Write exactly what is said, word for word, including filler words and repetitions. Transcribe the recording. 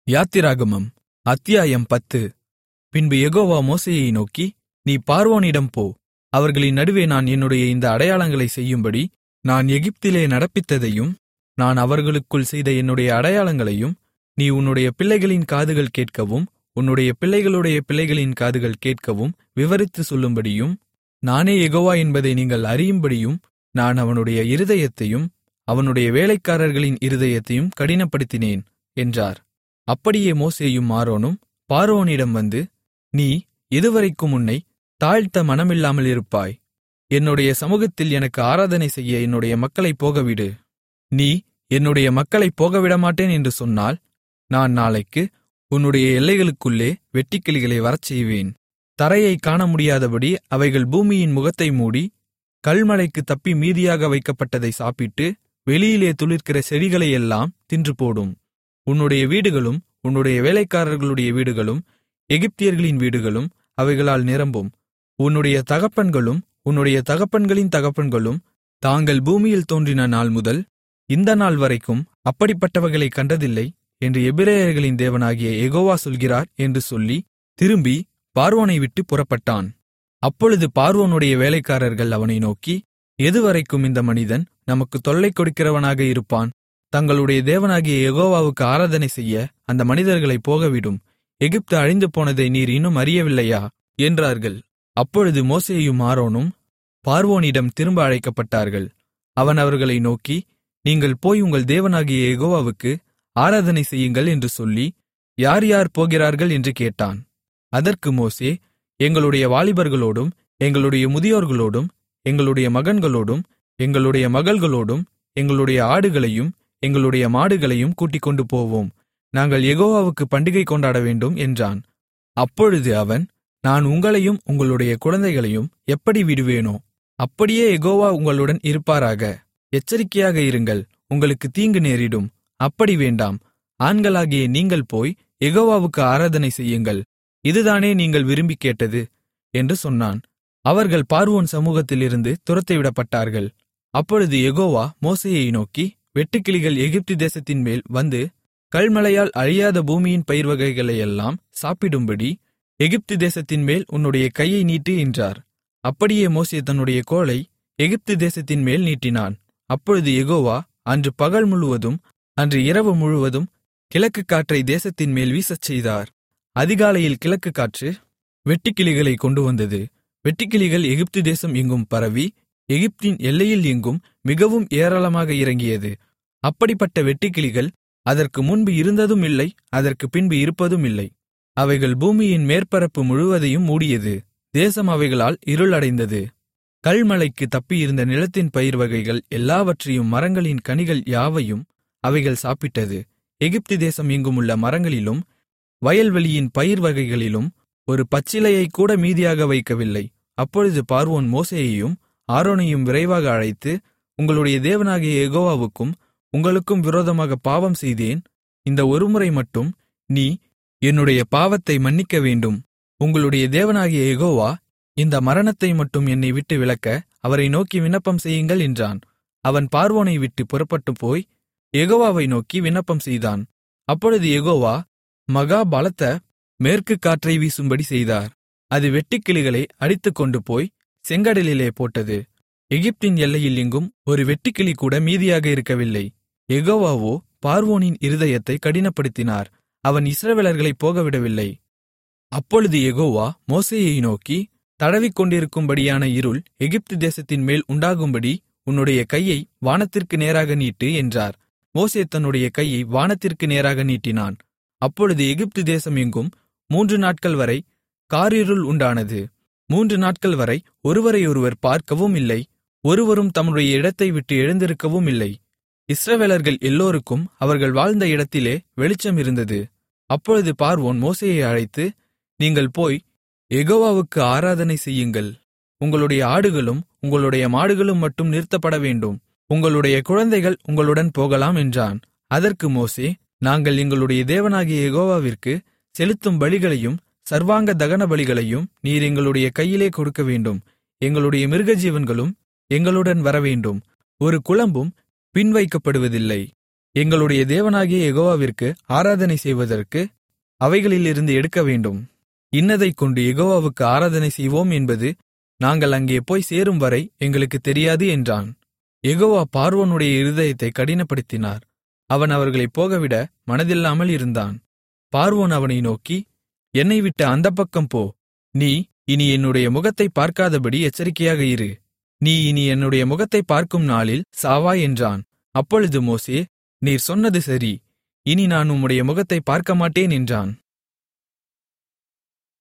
யாத்திராகமம் அத்தியாயம் பத்து. பின்பு யெகோவா மோசேயை நோக்கி, நீ பார்வோனிடம் போ, அவர்களின் நடுவே நான் என்னுடைய இந்த அடையாளங்களைச் செய்யும்படி நான் எகிப்திலே நடப்பித்ததையும் நான் அவர்களுக்குள் செய்த என்னுடைய அடையாளங்களையும் நீ உன்னுடைய பிள்ளைகளின் காதுகள் கேட்கவும் உன்னுடைய பிள்ளைகளுடைய பிள்ளைகளின் காதுகள் கேட்கவும் விவரித்துச் சொல்லும்படியும், நானே யெகோவா என்பதை நீங்கள் அறியும்படியும் நான் அவனுடைய இருதயத்தையும் அவனுடைய வேலைக்காரர்களின் இருதயத்தையும் கடினப்படுத்தினேன் என்றார். அப்படியே மோசேயும் ஆரோனும் பார்வோனிடம் வந்து, நீ எதுவரைக்கும் உன்னைத் தாழ்த்த மனமில்லாமல் இருப்பாய்? என்னுடைய சமுகத்தில் எனக்கு ஆராதனை செய்ய என்னுடைய மக்களைப் போகவிடு. நீ என்னுடைய மக்களைப் போகவிடமாட்டேன் என்று சொன்னால், நான் நாளைக்கு உன்னுடைய எல்லைகளுக்குள்ளே வெட்டுக்கிளிகளை வரச்செய்வேன். தரையைக் காண முடியாதபடி அவைகள் பூமியின் முகத்தை மூடி, கல்மழைக்குத் தப்பி மீதியாக வைக்கப்பட்டதை சாப்பிட்டு வெளியிலே துளிர்க்கிற செடிகளையெல்லாம் தின்றுபோடும். உன்னுடைய வீடுகளும் உன்னுடைய வேலைக்காரர்களுடைய வீடுகளும் எகிப்தியர்களின் வீடுகளும் அவைகளால் நிரம்பும். உன்னுடைய தகப்பன்களும் உன்னுடைய தகப்பன்களின் தகப்பன்களும் தாங்கள் பூமியில் தோன்றின நாள் முதல் இந்த நாள் வரைக்கும் அப்படிப்பட்டவைகளைக் கண்டதில்லை என்று எபிரெயர்களின் தேவனாகிய யெகோவா சொல்கிறார் என்று சொல்லி திரும்பி பார்வோனை விட்டுப் புறப்பட்டான். அப்பொழுது பார்வோனுடைய வேலைக்காரர்கள் அவனை நோக்கி, எதுவரைக்கும் இந்த மனிதன் நமக்கு தொல்லை கொடுக்கிறவனாக இருப்பான்? தங்களுடைய தேவனாகிய யெகோவாவுக்கு ஆராதனை செய்ய அந்த மனிதர்களைப் போகவிடும். எகிப்து அழிந்து போனதை நீர் இன்னும் அறியவில்லையா என்றார்கள். அப்பொழுது மோசேயும் ஆரோனும் பார்வோனிடம் திரும்ப அழைக்கப்பட்டார்கள். அவன் அவர்களை நோக்கி, நீங்கள் போய் உங்கள் தேவனாகிய யெகோவாவுக்கு ஆராதனை செய்யுங்கள் என்று சொல்லி, யார் யார் போகிறார்கள் என்று கேட்டான். அதற்கு மோசே, எங்களுடைய வாலிபர்களோடும் எங்களுடைய முதியோர்களோடும் எங்களுடைய மகன்களோடும் எங்களுடைய மகள்களோடும் எங்களுடைய ஆடுகளையும் எங்களுடைய மாடுகளையும் கூட்டிக்கொண்டு போவோம். நாங்கள் யெகோவாவுக்கு பண்டிகை கொண்டாட வேண்டும் என்றான். அப்பொழுது அவன், நான் உங்களையும் உங்களுடைய குழந்தைகளையும் எப்படி விடுவேனோ அப்படியே யெகோவா உங்களுடன் இருப்பாராக. எச்சரிக்கையாக இருங்கள், உங்களுக்கு தீங்கு நேரிடும். அப்படி வேண்டாம், ஆண்களாகிய நீங்கள் போய் யெகோவாவுக்கு ஆராதனை செய்யுங்கள். இதுதானே நீங்கள் விரும்பிக் கேட்டது என்று சொன்னான். அவர்கள் பார்வோன் சமூகத்திலிருந்து துரத்திவிடப்பட்டார்கள். அப்பொழுது யெகோவா மோசேயை நோக்கி, வெட்டுக்கிளிகள் எகிப்து தேசத்தின்மேல் வந்து கல்மழையால் அழியாத பூமியின் பயிர் வகைகளையெல்லாம் சாப்பிடும்படி எகிப்து தேசத்தின்மேல் உன்னுடைய கையை நீட்டு என்றார். அப்படியே மோசே தன்னுடைய கோலை எகிப்து தேசத்தின்மேல் நீட்டினான். அப்பொழுது யெகோவா அன்று பகல் முழுவதும் அன்று இரவு முழுவதும் கிழக்கு காற்றை தேசத்தின்மேல் வீசச் செய்தார். அதிகாலையில் கிழக்கு காற்று வெட்டுக்கிளிகளை கொண்டு வந்தது. வெட்டுக்கிளிகள் எகிப்து தேசம் எங்கும் பரவி எகிப்தின் எல்லையில் எங்கும் மிகவும் ஏராளமாக இறங்கியது. அப்படிப்பட்ட வெட்டுக்கிளிகள் அதற்கு முன்பு இருந்ததும் இல்லை, அதற்கு பின்பு இருப்பதும் இல்லை. அவைகள் பூமியின் மேற்பரப்பு முழுவதையும் மூடியது. தேசம் அவைகளால் இருளடைந்தது. கல்மழைக்கு தப்பியிருந்த நிலத்தின் பயிர் வகைகள் எல்லாவற்றையும் மரங்களின் கனிகள் யாவையும் அவைகள் சாப்பிட்டது. எகிப்து தேசம் எங்குமுள்ள மரங்களிலும் வயல்வெளியின் பயிர் வகைகளிலும் ஒரு பச்சிலையைக் கூட மீதியாக வைக்கவில்லை. அப்பொழுது பார்வோன் மோசேயையும் ஆரோனையும் விரைவாக அழைத்து, உங்களுடைய தேவனாகிய யெகோவாவுக்கும் உங்களுக்கும் விரோதமாக பாவம் செய்தேன். இந்த ஒருமுறை மட்டும் நீ என்னுடைய பாவத்தை மன்னிக்க வேண்டும். உங்களுடைய தேவனாகிய யெகோவா இந்த மரணத்தை மட்டும் என்னை விட்டு விலக்க அவரை நோக்கி விண்ணப்பம் செய்யுங்கள் என்றான். அவன் பார்வோனை விட்டு புறப்பட்டு போய் யெகோவாவை நோக்கி விண்ணப்பம் செய்தான். அப்பொழுது யெகோவா மகா பலத்த மேற்கு காற்றை வீசும்படி செய்தார். அது வெட்டுக்கிளிகளை அடித்துக்கொண்டு போய் செங்கடலிலே போட்டது. எகிப்தின் எல்லையில் எங்கும் ஒரு வெட்டுக்கிளி கூட மீதியாக இருக்கவில்லை. யெகோவாவோ பார்வோனின் இருதயத்தை கடினப்படுத்தினார். அவன் இஸ்ரவேலர்களைப் போகவிடவில்லை. அப்பொழுது யெகோவா மோசேயை நோக்கி, தடவிக்கொண்டிருக்கும்படியான இருள் எகிப்து தேசத்தின் மேல் உண்டாகும்படி உன்னுடைய கையை வானத்திற்கு நேராக நீட்டு என்றார். மோசே தன்னுடைய கையை வானத்திற்கு நேராக நீட்டினான். அப்பொழுது எகிப்து தேசம் எங்கும் மூன்று நாட்கள் வரை காரிருள் உண்டானது. மூன்று நாட்கள் வரை ஒருவரையொருவர் பார்க்கவும் இல்லை, ஒருவரும் தம்முடைய இடத்தை விட்டு எழுந்திருக்கவும் இல்லை. இஸ்ரவேலர்கள் எல்லோருக்கும் அவர்கள் வாழ்ந்த இடத்திலே வெளிச்சம் இருந்தது. அப்பொழுது பார்வோன் மோசேயை அழைத்து, நீங்கள் போய் யெகோவாவுக்கு ஆராதனை செய்யுங்கள். உங்களுடைய ஆடுகளும் உங்களுடைய மாடுகளும் மட்டும் நிறுத்தப்பட வேண்டும். உங்களுடைய குழந்தைகள் உங்களுடன் போகலாம் என்றான். அதற்கு மோசே, நாங்கள் எங்களுடைய தேவனாகிய யெகோவாவிற்கு செலுத்தும் பலிகளையும் சர்வாங்க தகன பலிகளையும் நீர் எங்களுடைய கையிலே கொடுக்க வேண்டும். எங்களுடைய மிருகஜீவன்களும் எங்களுடன் வரவேண்டும். ஒரு குளம்பும் பின்வைக்கப்படுவதில்லை. எங்களுடைய தேவனாகிய யெகோவாவிற்கு ஆராதனை செய்வதற்கு அவைகளிலிருந்து எடுக்கவேண்டும். இன்னதைக் கொண்டு யெகோவாவுக்கு ஆராதனை செய்வோம் என்பது நாங்கள் அங்கே போய் சேரும்வரை எங்களுக்குத் தெரியாது என்றான். யெகோவா பார்வோனுடைய இருதயத்தைக் கடினப்படுத்தினார். அவன் அவர்களைப் போகவிட மனதில்லாமல் இருந்தான். பார்வோன் அவனை நோக்கி, என்னை விட்டு அந்தப் பக்கம் போ. நீ இனி என்னுடைய முகத்தைப் பார்க்காதபடி எச்சரிக்கையாக இரு. நீ இனி என்னுடைய முகத்தைப் பார்க்கும் நாளில் சாவாய் என்றான். அப்பொழுது மோசே, நீர் சொன்னது சரி, இனி நான் உம்முடைய முகத்தைப் பார்க்கமாட்டேன் என்றான்.